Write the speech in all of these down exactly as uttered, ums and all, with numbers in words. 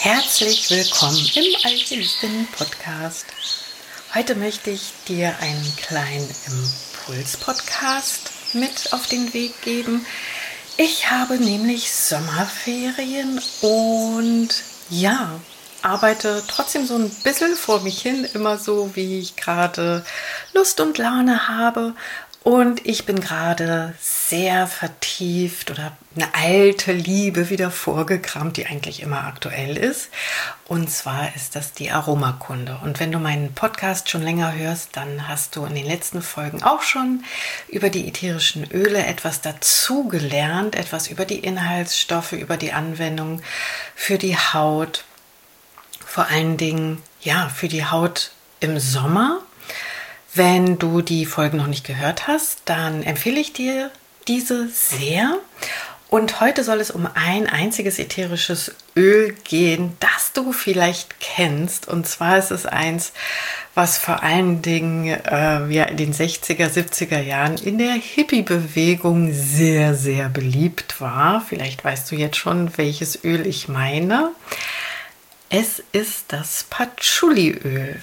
Herzlich willkommen im Alchemistinnen-Podcast. Heute möchte ich dir einen kleinen Impuls-Podcast mit auf den Weg geben. Ich habe nämlich Sommerferien und ja, arbeite trotzdem so ein bisschen vor mich hin, immer so, wie ich gerade Lust und Laune habe. Und ich bin gerade sehr vertieft oder eine alte Liebe wieder vorgekramt, die eigentlich immer aktuell ist. Und zwar ist das die Aromakunde. Und wenn du meinen Podcast schon länger hörst, dann hast du in den letzten Folgen auch schon über die ätherischen Öle etwas dazugelernt, etwas über die Inhaltsstoffe, über die Anwendung für die Haut. Vor allen Dingen, ja, für die Haut im Sommer. Wenn du die Folgen noch nicht gehört hast, dann empfehle ich dir diese sehr. Und heute soll es um ein einziges ätherisches Öl gehen, das du vielleicht kennst. Und zwar ist es eins, was vor allen Dingen äh, ja, in den sechziger, siebziger Jahren in der Hippie-Bewegung sehr, sehr beliebt war. Vielleicht weißt du jetzt schon, welches Öl ich meine. Es ist das Patchouli-Öl.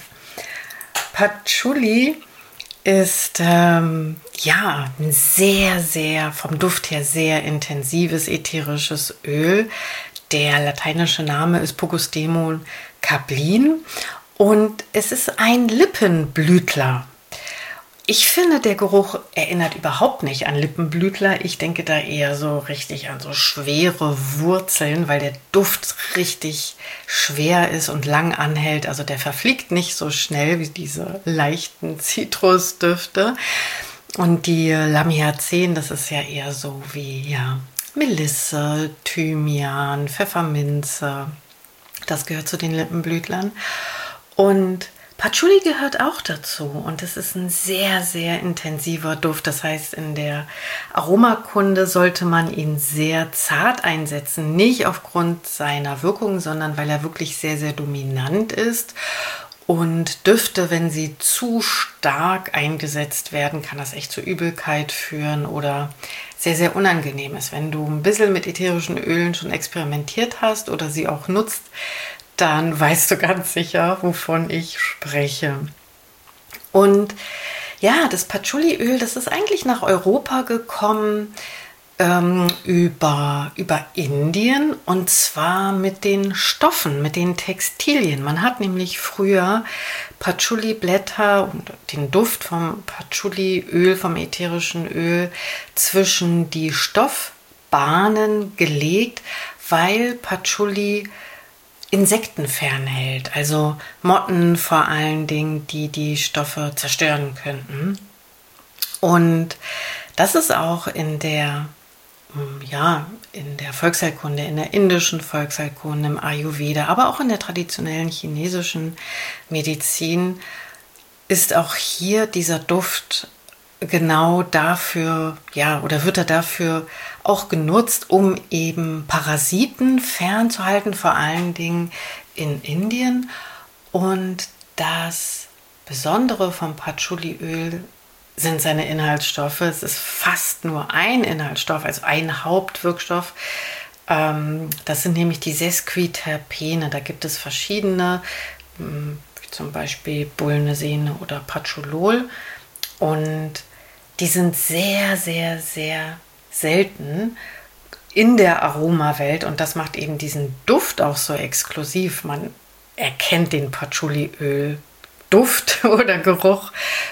Patchouli ist ähm, ja ein sehr, sehr, vom Duft her sehr intensives ätherisches Öl. Der lateinische Name ist Pogostemon caplin und es ist ein Lippenblütler. Ich finde, der Geruch erinnert überhaupt nicht an Lippenblütler. Ich denke da eher so richtig an so schwere Wurzeln, weil der Duft richtig schwer ist und lang anhält. Also der verfliegt nicht so schnell wie diese leichten Zitrusdüfte. Und die Lamiazen, das ist ja eher so wie ja, Melisse, Thymian, Pfefferminze. Das gehört zu den Lippenblütlern. Und Patchouli gehört auch dazu und es ist ein sehr, sehr intensiver Duft. Das heißt, in der Aromakunde sollte man ihn sehr zart einsetzen. Nicht aufgrund seiner Wirkung, sondern weil er wirklich sehr, sehr dominant ist. Und Düfte, wenn sie zu stark eingesetzt werden, kann das echt zu Übelkeit führen oder sehr, sehr unangenehm ist. Wenn du ein bisschen mit ätherischen Ölen schon experimentiert hast oder sie auch nutzt, dann weißt du ganz sicher, wovon ich spreche. Und ja, das Patchouli-Öl, das ist eigentlich nach Europa gekommen ähm, über, über Indien und zwar mit den Stoffen, mit den Textilien. Man hat nämlich früher Patchouli-Blätter und den Duft vom Patchouli-Öl, vom ätherischen Öl zwischen die Stoffbahnen gelegt, weil Patchouli Insekten fernhält, also Motten vor allen Dingen, die die Stoffe zerstören könnten. Und das ist auch in der, ja, in der Volksheilkunde, in der indischen Volksheilkunde, im Ayurveda, aber auch in der traditionellen chinesischen Medizin ist auch hier dieser Duft genau dafür, ja, oder wird er dafür auch genutzt, um eben Parasiten fernzuhalten, vor allen Dingen in Indien. Und das Besondere vom Patchouli-Öl sind seine Inhaltsstoffe. Es ist fast nur ein Inhaltsstoff, also ein Hauptwirkstoff. Das sind nämlich die Sesquiterpene. Da gibt es verschiedene, wie zum Beispiel Bulnesine oder Patcholol. Und die sind sehr, sehr, sehr selten in der Aromawelt und das macht eben diesen Duft auch so exklusiv. Man erkennt den Patchouli-Öl-Duft oder Geruch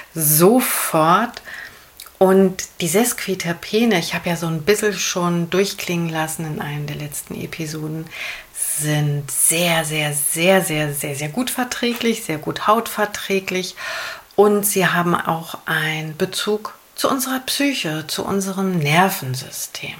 sofort. Und die Sesquiterpene, ich habe ja so ein bisschen schon durchklingen lassen in einer der letzten Episoden, sind sehr, sehr, sehr, sehr, sehr, sehr gut verträglich, sehr gut hautverträglich. Und sie haben auch einen Bezug zu unserer Psyche, zu unserem Nervensystem.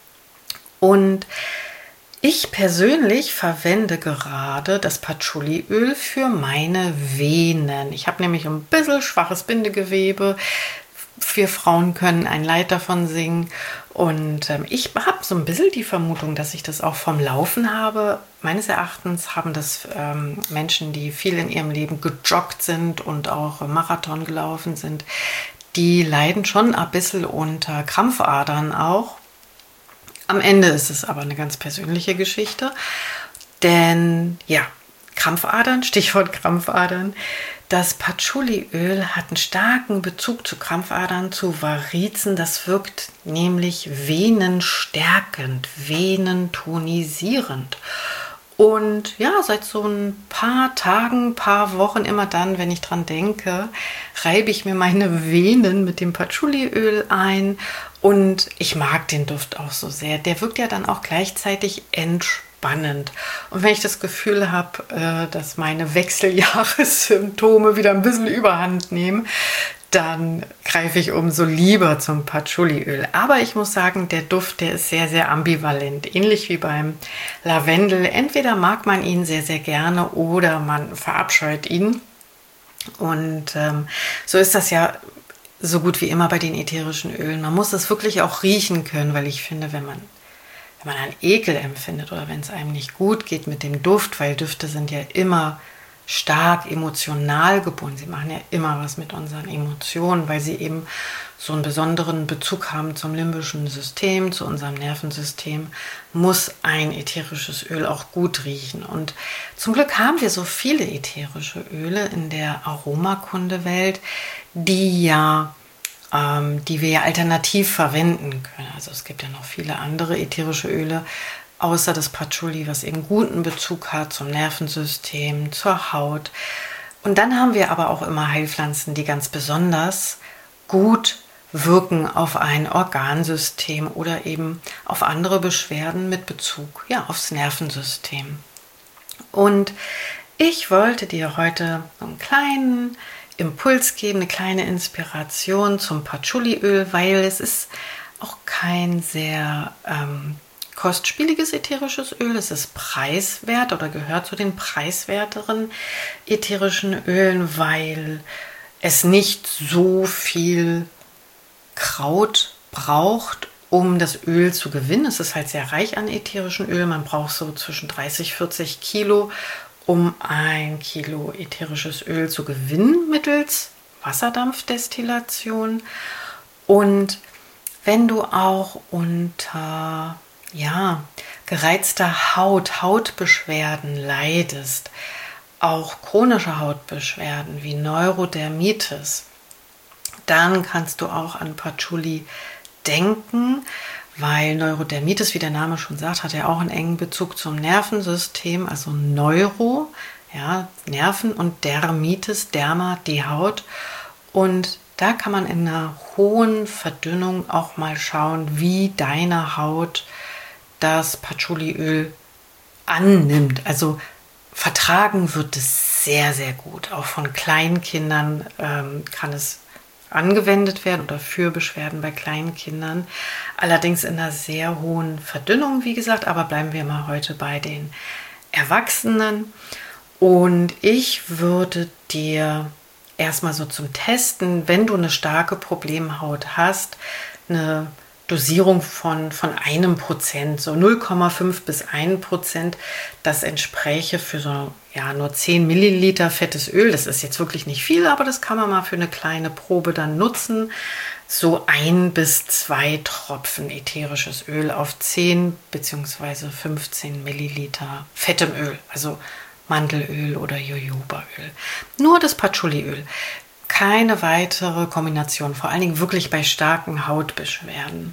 Und ich persönlich verwende gerade das Patchouli-Öl für meine Venen. Ich habe nämlich ein bisschen schwaches Bindegewebe. Wir Frauen können ein Lied davon singen. Und ähm, ich habe so ein bisschen die Vermutung, dass ich das auch vom Laufen habe. Meines Erachtens haben das ähm, Menschen, die viel in ihrem Leben gejoggt sind und auch Marathon gelaufen sind, die leiden schon ein bisschen unter Krampfadern auch. Am Ende ist es aber eine ganz persönliche Geschichte. Denn ja, Krampfadern, Stichwort Krampfadern. Das Patchouliöl hat einen starken Bezug zu Krampfadern, zu Varizen. Das wirkt nämlich venenstärkend, venentonisierend. Und ja, seit so ein paar Tagen, paar Wochen, immer dann, wenn ich dran denke, reibe ich mir meine Venen mit dem Patchouliöl ein. Und ich mag den Duft auch so sehr. Der wirkt ja dann auch gleichzeitig entspannend. Und wenn ich das Gefühl habe, dass meine Wechseljahressymptome wieder ein bisschen Überhand nehmen, dann greife ich umso lieber zum Patchouliöl. Aber ich muss sagen, der Duft, der ist sehr, sehr ambivalent. Ähnlich wie beim Lavendel. Entweder mag man ihn sehr, sehr gerne oder man verabscheut ihn. Und ähm, so ist das ja so gut wie immer bei den ätherischen Ölen. Man muss es wirklich auch riechen können, weil ich finde, wenn man, wenn man einen Ekel empfindet oder wenn es einem nicht gut geht mit dem Duft, weil Düfte sind ja immer stark emotional gebunden. Sie machen ja immer was mit unseren Emotionen, weil sie eben so einen besonderen Bezug haben zum limbischen System, zu unserem Nervensystem, muss ein ätherisches Öl auch gut riechen. Und zum Glück haben wir so viele ätherische Öle in der Aromakundewelt, die ja ähm, die wir ja alternativ verwenden können. Also es gibt ja noch viele andere ätherische Öle, außer das Patchouli, was eben guten Bezug hat zum Nervensystem, zur Haut. Und dann haben wir aber auch immer Heilpflanzen, die ganz besonders gut wirken auf ein Organsystem oder eben auf andere Beschwerden mit Bezug, ja, aufs Nervensystem. Und ich wollte dir heute einen kleinen Impuls geben, eine kleine Inspiration zum Patchouliöl, weil es ist auch kein sehr ähm, kostspieliges ätherisches Öl. Es ist preiswert oder gehört zu den preiswerteren ätherischen Ölen, weil es nicht so viel Kraut braucht, um das Öl zu gewinnen. Es ist halt sehr reich an ätherischen Ölen. Man braucht so zwischen dreißig, vierzig Kilo, um ein Kilo ätherisches Öl zu gewinnen mittels Wasserdampfdestillation. Und wenn du auch unter ja, gereizter Haut, Hautbeschwerden leidest, auch chronische Hautbeschwerden wie Neurodermitis, dann kannst du auch an Patchouli denken, weil Neurodermitis, wie der Name schon sagt, hat ja auch einen engen Bezug zum Nervensystem, also Neuro, ja, Nerven und Dermitis, Derma, die Haut. Und da kann man in einer hohen Verdünnung auch mal schauen, wie deine Haut das Patchouliöl annimmt. Also vertragen wird es sehr, sehr gut. Auch von Kleinkindern ähm, kann es angewendet werden oder für Beschwerden bei kleinen Kindern. Allerdings in einer sehr hohen Verdünnung, wie gesagt. Aber bleiben wir mal heute bei den Erwachsenen. Und ich würde dir erstmal so zum Testen, wenn du eine starke Problemhaut hast, eine Dosierung von, von einem Prozent, so null Komma fünf bis ein Prozent, das entspräche für so ja, nur zehn Milliliter fettes Öl. Das ist jetzt wirklich nicht viel, aber das kann man mal für eine kleine Probe dann nutzen. So ein bis zwei Tropfen ätherisches Öl auf zehn bzw. fünfzehn Milliliter fettem Öl, also Mandelöl oder Jojobaöl. Nur das Patchouliöl. Keine weitere Kombination, vor allen Dingen wirklich bei starken Hautbeschwerden.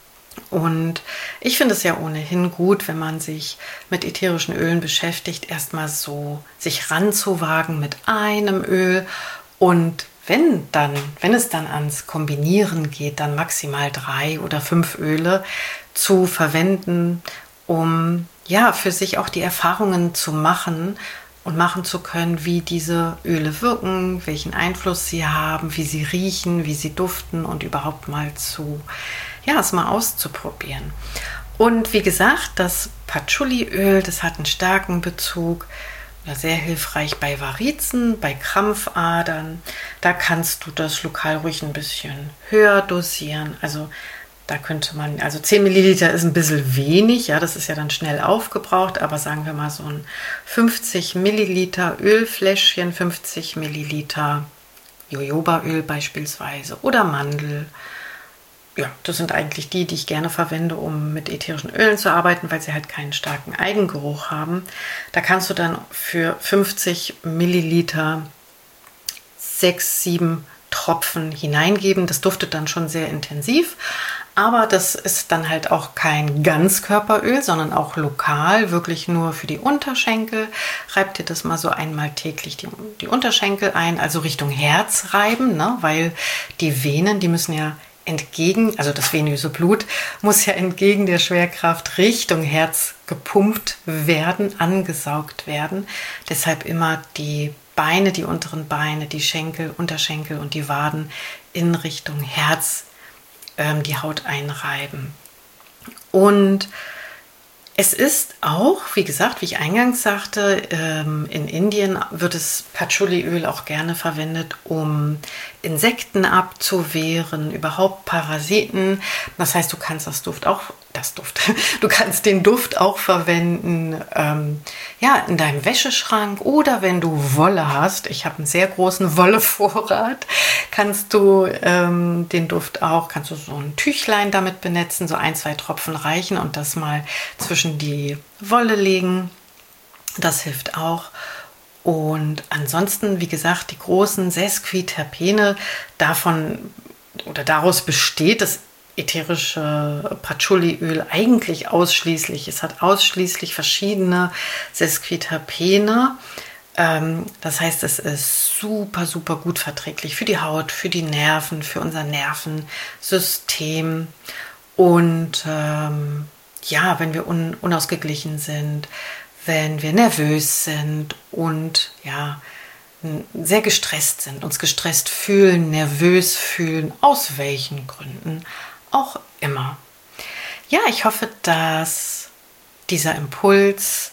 Und ich finde es ja ohnehin gut, wenn man sich mit ätherischen Ölen beschäftigt, erstmal so sich ranzuwagen mit einem Öl und wenn dann, wenn es dann ans Kombinieren geht, dann maximal drei oder fünf Öle zu verwenden, um ja für sich auch die Erfahrungen zu machen und machen zu können, wie diese Öle wirken, welchen Einfluss sie haben, wie sie riechen, wie sie duften und überhaupt mal zu, ja, es mal auszuprobieren. Und wie gesagt, das Patchouliöl, das hat einen starken Bezug, sehr hilfreich bei Varizen, bei Krampfadern. Da kannst du das lokal ruhig ein bisschen höher dosieren, also da könnte man, also zehn Milliliter ist ein bisschen wenig, ja, das ist ja dann schnell aufgebraucht, aber sagen wir mal so ein fünfzig Milliliter Ölfläschchen, fünfzig Milliliter Jojobaöl beispielsweise oder Mandel ja, das sind eigentlich die, die ich gerne verwende, um mit ätherischen Ölen zu arbeiten, weil sie halt keinen starken Eigengeruch haben. Da kannst du dann für fünfzig Milliliter sechs, sieben Tropfen hineingeben. Das duftet dann schon sehr intensiv, aber das ist dann halt auch kein Ganzkörperöl, sondern auch lokal, wirklich nur für die Unterschenkel. Reib dir das mal so einmal täglich die, die Unterschenkel ein, also Richtung Herz reiben, ne? Weil die Venen, die müssen ja entgegen, also das venöse Blut muss ja entgegen der Schwerkraft Richtung Herz gepumpt werden, angesaugt werden. Deshalb immer die Beine, die unteren Beine, die Schenkel, Unterschenkel und die Waden in Richtung Herz ähm, die Haut einreiben. Und es ist auch, wie gesagt, wie ich eingangs sagte, ähm, in Indien wird das Patchouli-Öl auch gerne verwendet, um Insekten abzuwehren, überhaupt Parasiten. Das heißt, du kannst das Duft auch, das Duft, du kannst den Duft auch verwenden, ähm, ja, in deinem Wäscheschrank oder wenn du Wolle hast. Ich habe einen sehr großen Wollevorrat. Kannst du ähm, den Duft auch, kannst du so ein Tüchlein damit benetzen, so ein, zwei Tropfen reichen und das mal zwischen die Wolle legen. Das hilft auch. Und ansonsten, wie gesagt, die großen Sesquiterpene, davon oder daraus besteht das ätherische Patchouli-Öl eigentlich ausschließlich. Es hat ausschließlich verschiedene Sesquiterpene. Ähm, das heißt, es ist super, super gut verträglich für die Haut, für die Nerven, für unser Nervensystem. Und ähm, ja, wenn wir un unausgeglichen sind, wenn wir nervös sind und ja, sehr gestresst sind, uns gestresst fühlen, nervös fühlen, aus welchen Gründen auch immer. Ja, ich hoffe, dass dieser Impuls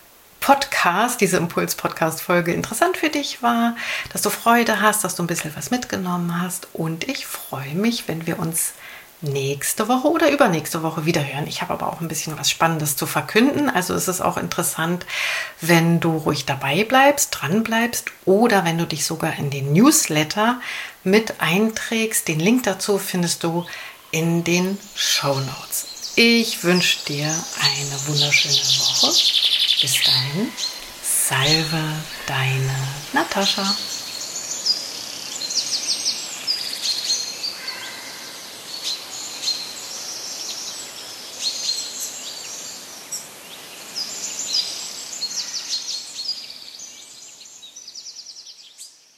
Podcast, diese Impuls-Podcast-Folge interessant für dich war, dass du Freude hast, dass du ein bisschen was mitgenommen hast und ich freue mich, wenn wir uns nächste Woche oder übernächste Woche wieder hören. Ich habe aber auch ein bisschen was Spannendes zu verkünden, also ist es auch interessant, wenn du ruhig dabei bleibst, dran bleibst oder wenn du dich sogar in den Newsletter mit einträgst. Den Link dazu findest du in den Shownotes. Ich wünsche dir eine wunderschöne Woche. Bis dahin, salve deine Natascha.